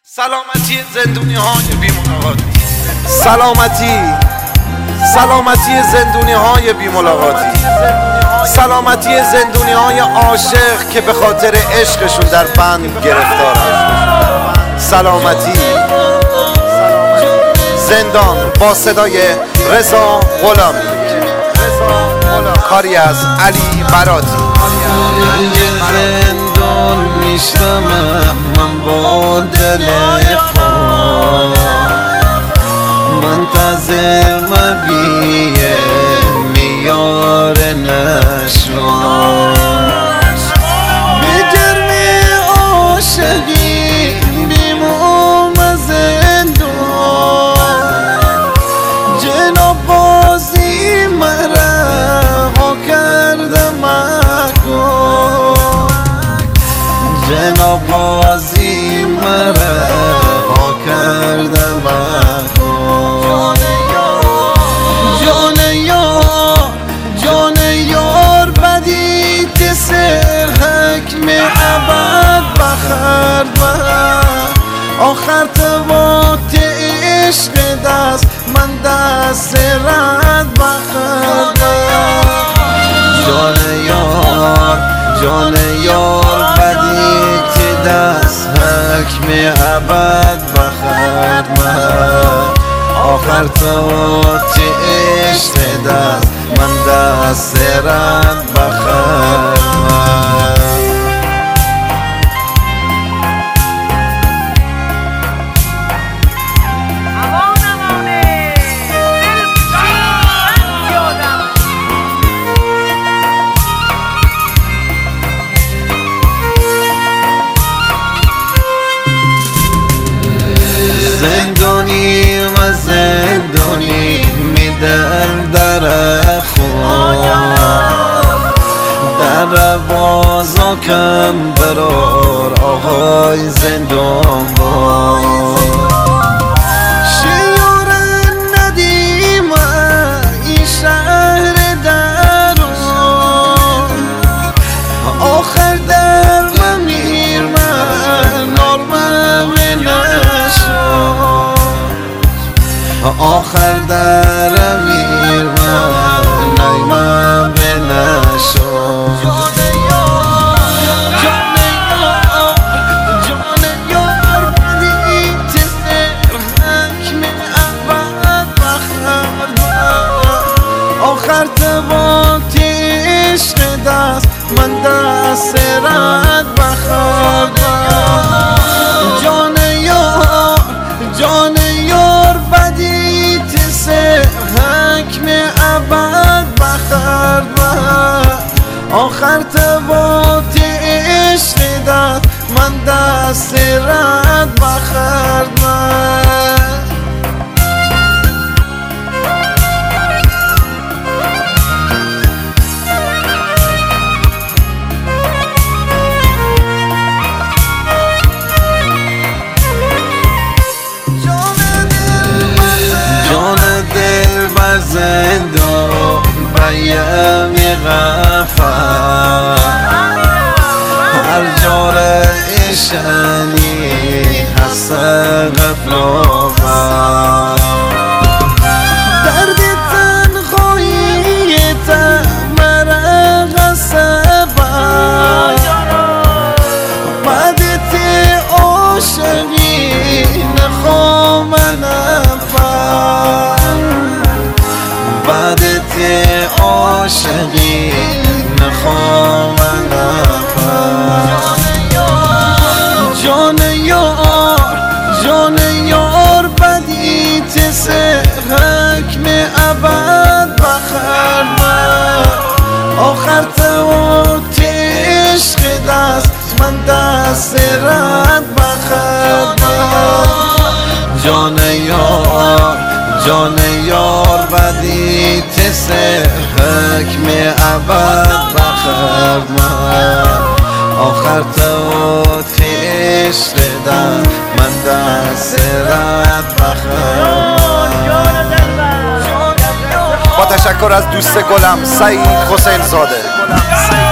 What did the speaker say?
سلامتی زندونی های بی‌ملاقاتی. سلامتی زندونی های بی‌ملاقاتی. سلامتی زندونی های عاشق که به خاطر عشقشون در بند گرفتارن. سلامتی زندان با صدای رضا غلامی، کاری از علی براتی. زندان میشتمم من با دل خود، منتظر مبیه میار نشوان. به جرم عاشقی بیموم زندان، جناب بازی مرا کرده مکن، جناب بازی مرا کرده مکن. جان یار بدیت سر حکم ابد بخرد آخر توات عشق دست من دست رد بخرد. جان یار بدیت دست حکم ابد بخرد آخر توات عشق دست من دست رد بخرد. زندانی و زندانی میدن در خود، در بازا کم برار آقای زندان با شیار ندیم این شهر درون. آخر در ممیر من نارمم نشد، آخر در میر من نیمم نشد. جان یار بدیت سر حکم ابد بخرد آخر توات عشق دست من دست رد بخرد. جان یار بدیت سر حکم ابد بخرد آخر توات عشق دست من دست رد بخرد. زندان بیم غفر هر جار ایشانی هست غفلوبر. درد تنخوی تمر غصبر بدت عاشقی نخوام نفر، بدت عاشقی نخوام نفر. جان یار بدیت سر حکم ابد بخرد آخر توات عشق دست من دست رد بخرد. جان یار بدیت سر حکم ابد بخرد آخر توات عشق دست من دست رد بخرد. با تشکر از دوست گلم سعید حسین زاده.